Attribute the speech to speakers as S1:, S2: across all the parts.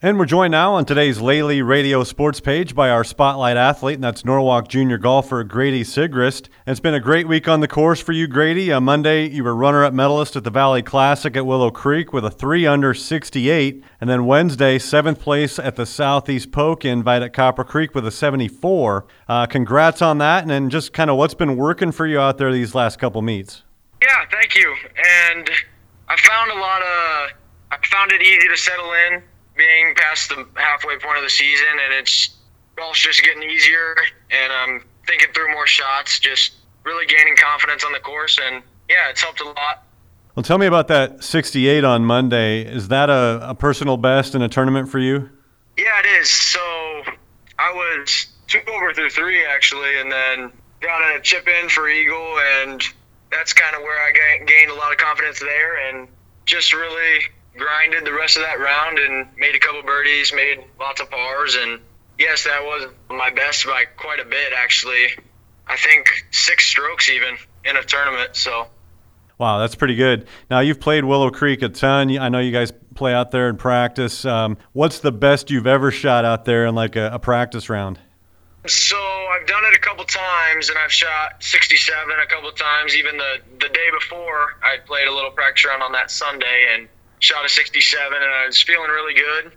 S1: And we're joined now on today's Lely Radio Sports page by our spotlight athlete, and that's Norwalk junior golfer Grady Sigrist. And it's been a great week on the course for you, Grady. On Monday, you were runner-up medalist at the Valley Classic at Willow Creek with a 3 under 68. And then Wednesday, 7th place at the Southeast Polk Invite at Copper Creek with a 74. Congrats on that, and then just kind of what's been working for you out there these last couple meets.
S2: Yeah, thank you. And I found it easy to settle in, being past the halfway point of the season, and golf's just getting easier, and I'm thinking through more shots, just really gaining confidence on the course, and yeah, it's helped a lot.
S1: Well, tell me about that 68 on Monday. Is that a personal best in a tournament for you?
S2: Yeah, it is. So I was 2 over through 3 actually, and then got a chip in for eagle, and that's kind of where I gained a lot of confidence there, and just really grinded the rest of that round and made a couple birdies, made lots of pars, and yes, that was my best by quite a bit actually. I think 6 strokes even in a tournament. So
S1: wow, that's pretty good. Now, you've played Willow Creek a ton. I know you guys play out there and practice. What's the best you've ever shot out there in like a practice round?
S2: So I've done it a couple times, and I've shot 67 a couple times. Even the day before, I played a little practice round on that Sunday and shot a 67, and I was feeling really good,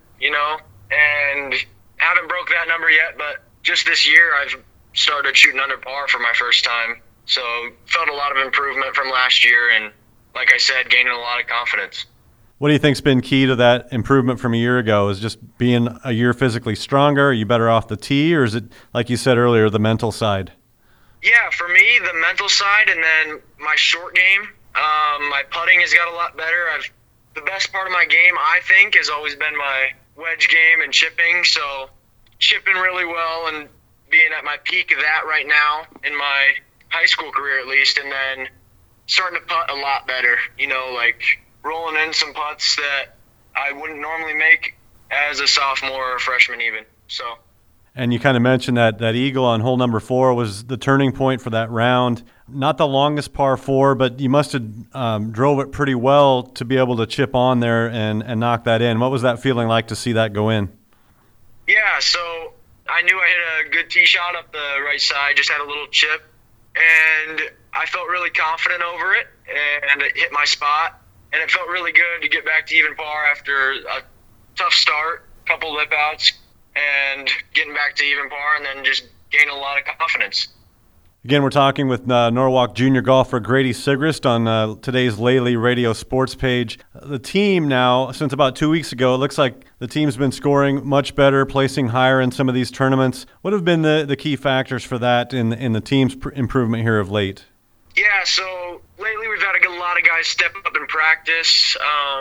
S2: and haven't broke that number yet, but just this year I've started shooting under par for my first time. So felt a lot of improvement from last year, and like I said, gaining a lot of confidence.
S1: What do you think's been key to that improvement from a year ago? Is just being a year physically stronger? Are you better off the tee, or is it, like you said earlier, the mental side?
S2: Yeah, for me, the mental side, and then my short game. My putting has got a lot better. The best part of my game, I think, has always been my wedge game and chipping. So chipping really well and being at my peak of that right now in my high school career at least, and then starting to putt a lot better, like rolling in some putts that I wouldn't normally make as a sophomore or freshman even. So.
S1: And you kind of mentioned that eagle on hole number 4 was the turning point for that round. Not the longest par 4, but you must have drove it pretty well to be able to chip on there and knock that in. What was that feeling like to see that go in?
S2: Yeah, so I knew I hit a good tee shot up the right side, just had a little chip, and I felt really confident over it, and it hit my spot, and it felt really good to get back to even par after a tough start, couple lip outs, and getting back to even par, and then just gain a lot of confidence.
S1: Again, we're talking with Norwalk junior golfer Grady Sigrist on today's Lely Radio Sports page. The team now, since about 2 weeks ago, it looks like the team's been scoring much better, placing higher in some of these tournaments. What have been the key factors for that in the team's improvement here of late?
S2: Yeah, so lately we've had a lot of guys step up in practice.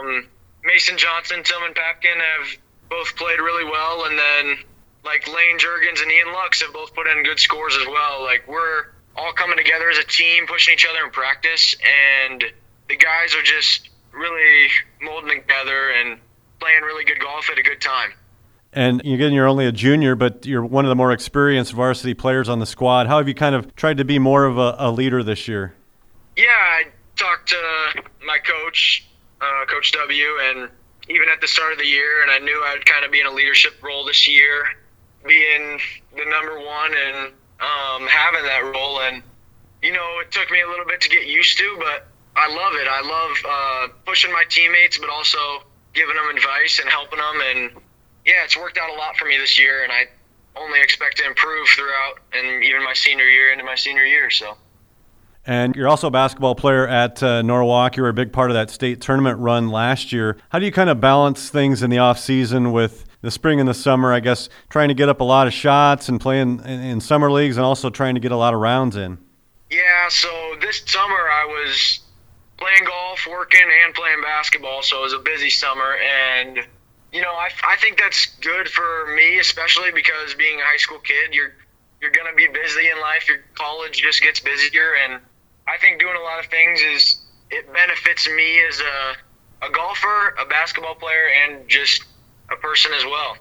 S2: Mason Johnson, Tillman Papkin have both played really well, and then like Lane Juergens and Ian Lux have both put in good scores as well. Like, we're all coming together as a team, pushing each other in practice, and the guys are just really molding together and playing really good golf at a good time.
S1: And again, you're only a junior, but you're one of the more experienced varsity players on the squad. How have you kind of tried to be more of a leader this year?
S2: Yeah, I talked to my coach, Coach W, and even at the start of the year, and I knew I'd kind of be in a leadership role this year, being the number one and having that role. And, it took me a little bit to get used to, but I love it. I love pushing my teammates, but also giving them advice and helping them. And, yeah, it's worked out a lot for me this year, and I only expect to improve throughout and even my senior year into my senior year. So.
S1: And you're also a basketball player at Norwalk. You were a big part of that state tournament run last year. How do you kind of balance things in the off season with the spring and the summer, I guess, trying to get up a lot of shots and playing in summer leagues and also trying to get a lot of rounds in?
S2: Yeah, so this summer I was playing golf, working, and playing basketball, so it was a busy summer. And, I think that's good for me, especially because being a high school kid, you're going to be busy in life. Your college just gets busier, and I think doing a lot of things it benefits me as a golfer, a basketball player, and just a person as well.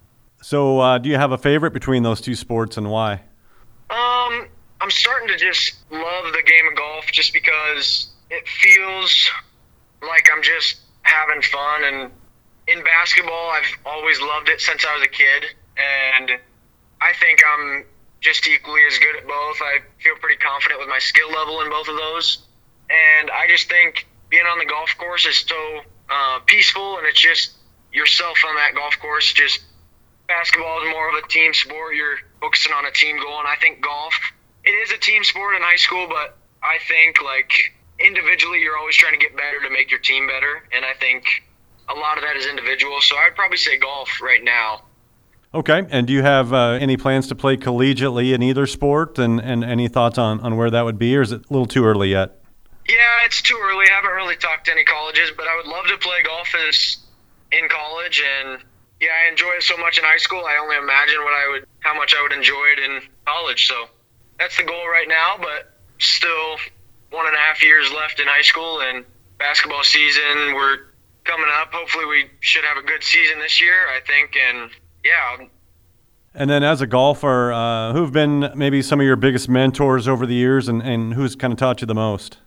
S1: So do you have a favorite between those two sports, and why?
S2: I'm starting to just love the game of golf just because it feels like I'm just having fun and in basketball, I've always loved it since I was a kid, and I think I'm just equally as good at both. I feel pretty confident with my skill level in both of those, and I just think being on the golf course is so peaceful, and it's just yourself on that golf course. Just basketball is more of a team sport. You're focusing on a team goal, and I think golf, it is a team sport in high school, but I think like individually you're always trying to get better to make your team better, and I think a lot of that is individual. So I'd probably say golf right now.
S1: Okay, and do you have any plans to play collegiately in either sport, and any thoughts on where that would be, or is it a little too early yet?
S2: Yeah, it's too early. I haven't really talked to any colleges, but I would love to play golf in college, and yeah, I enjoy it so much in high school. I only imagine how much I would enjoy it in college. So that's the goal right now, but still 1.5 years left in high school, and basketball season, we're coming up. Hopefully we should have a good season this year, I think, and yeah.
S1: And then as a golfer, who've been maybe some of your biggest mentors over the years, and who's kind of taught you the most?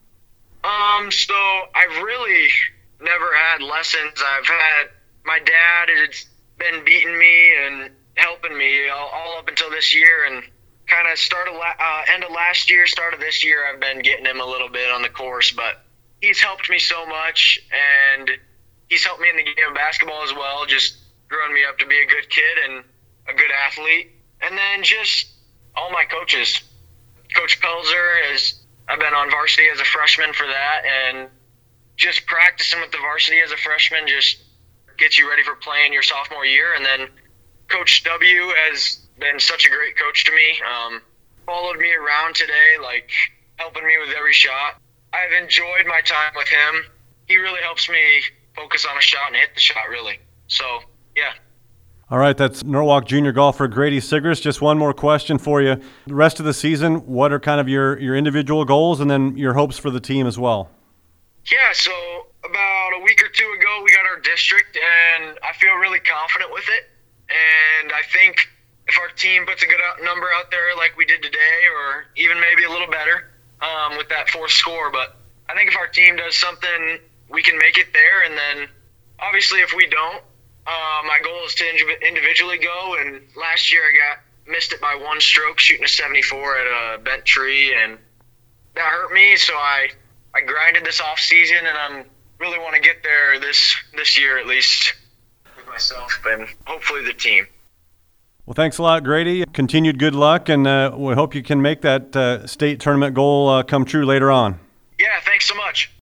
S2: So I've really never had lessons. I've had my dad has been beating me and helping me all up until this year, and kind of end of last year, start of this year, I've been getting him a little bit on the course, but he's helped me so much, and he's helped me in the game of basketball as well, just growing me up to be a good kid and a good athlete. And then just all my coaches. Coach Pelzer I've been on varsity as a freshman for that, and just practicing with the varsity as a freshman just gets you ready for playing your sophomore year. And then Coach W has been such a great coach to me. Followed me around today, like helping me with every shot. I've enjoyed my time with him. He really helps me focus on a shot and hit the shot, really. So, yeah.
S1: All right, that's Norwalk junior golfer Grady Sigrist. Just one more question for you. The rest of the season, what are kind of your individual goals, and then your hopes for the team as well?
S2: Yeah, so about a week or two ago, we got our district, and I feel really confident with it. And I think if our team puts a good number out there like we did today, or even maybe a little better with that fourth score, but I think if our team does something, we can make it there. And then obviously if we don't, my goal is to individually go, and last year I missed it by one stroke shooting a 74 at a bent tree, and that hurt me, so I grinded this off season, and I really want to get there this year at least with myself and hopefully the team.
S1: Well, thanks a lot, Grady. Continued good luck, and we hope you can make that state tournament goal come true later on.
S2: Yeah, thanks so much.